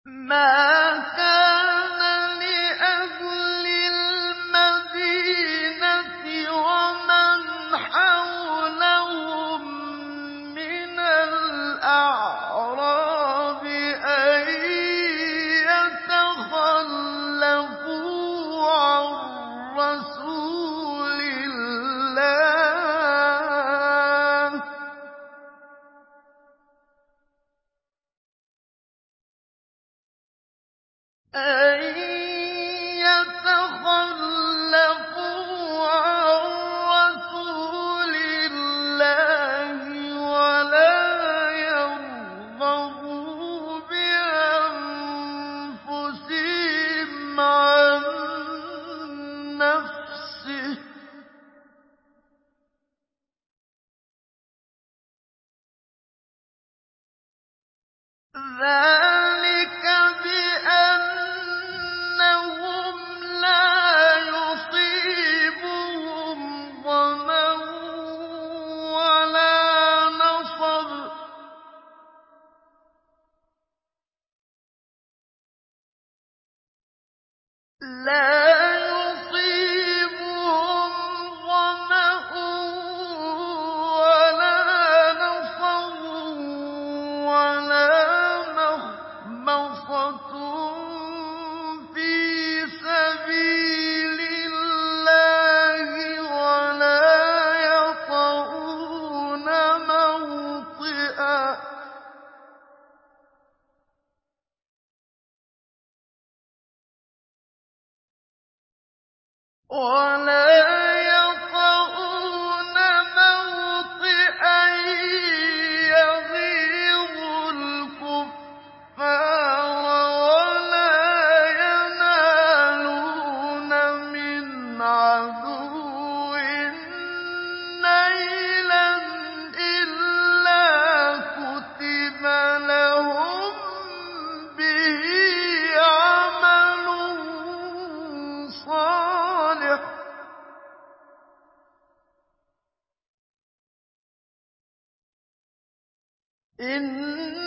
مَا كَانَ لِأَهْلِ الْمَدِينَةِ وَمَنْ حَوْلَهُم مِّنَ الْأَعْرَابِ أَن يَتَخَلَّفُوا عَن رَّسُولِ اللَّهِ وَلَا يَرْغَبُوا بِأَنفُسِهِمْ عَن نَّفْسِهِ ۚ ذَٰلِكَ بِأَنَّهُمْ لَا يُصِيبُهُمْ ظَمَأٌ وَلَا نَصَبٌ وَلَا مَخْمَصَةٌ فِي سَبِيلِ اللَّهِ وَلَا يَطَئُونَ مَوْطِئًا يَغِيظُ الْكُفَّارَ وَلَا يَنَالُونَ مِنْ عَدُوٍّ نَّيْلًا إِلَّا كُتِبَ لَهُم بِهِ عَمَلٌ صَالِحٌ ۚ إِنَّ